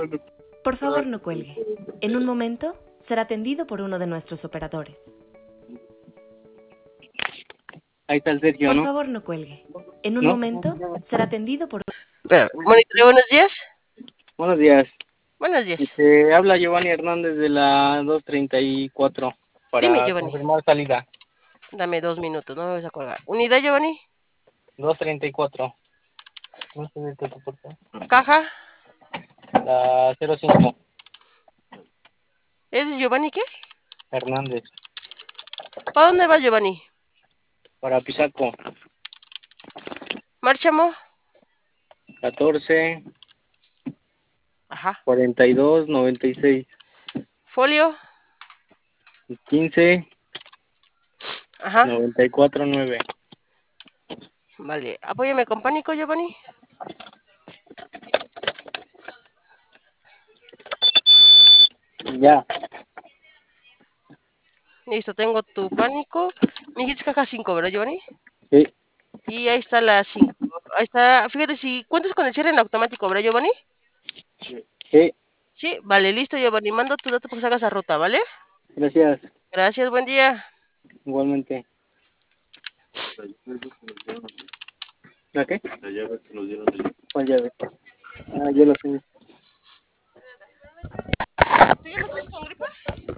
Por favor, no cuelgue. En un momento será atendido por uno de nuestros operadores. Ahí está el Sergio, Por ¿no? favor, no cuelgue. En un ¿No? momento será atendido por... Monitor, buenos días. Buenos días. Buenos días. Habla Giovanni Hernández de la 234 Dime, para Giovanni. confirmar salida. Dame 2 minutos, no me vas a colgar. ¿Unidad, Giovanni? 234. No sé de qué te porta. ¿Caja? La 05 ¿Es Giovanni qué? Hernández. ¿Para dónde va, Giovanni? Para Pisaco. ¿Márchamo? 14 Ajá. 42 96. ¿Folio? 15 Ajá. 94 9. Vale. Apóyame con pánico, Giovanni. Ya. Listo, tengo tu pánico. Me dijiste caja 5, ¿verdad, Giovanni? Sí. Y ahí está la 5. Ahí está. Fíjate, si cuentas con el cierre en automático, ¿verdad, Giovanni? Sí. Sí, vale, listo, Giovanni. Mando tu dato para que hagas la ruta, ¿vale? Gracias. Gracias, buen día. Igualmente. ¿La qué? La llave que nos dieron. ¿Cuál llave? Ah, yo lo tengo. ¿Tú ya no estás con gripa?